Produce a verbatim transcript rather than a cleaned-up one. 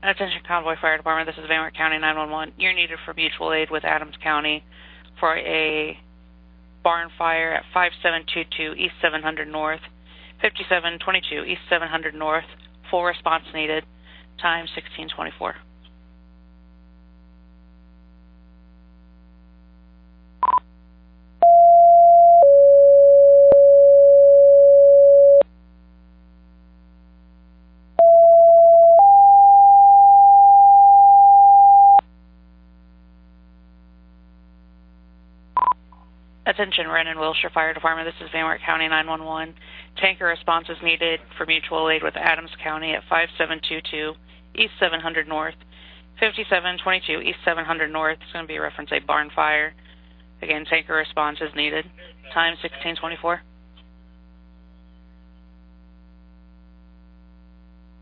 Attention Convoy Fire Department, this is Van Wert County nine one one. You're needed for mutual aid with Adams County for a barn fire at five seven two two East seven hundred North, fifty-seven twenty-two East seven hundred North. Full response needed. Time sixteen twenty-four. Attention Renton Wilshire Fire Department, this is Van Wert County nine one one. Tanker response is needed for mutual aid with Adams County at five seven two two East seven hundred North, fifty-seven twenty-two East seven hundred North. It's going to be a reference a barn fire. Again, tanker response is needed. Time sixteen twenty-four.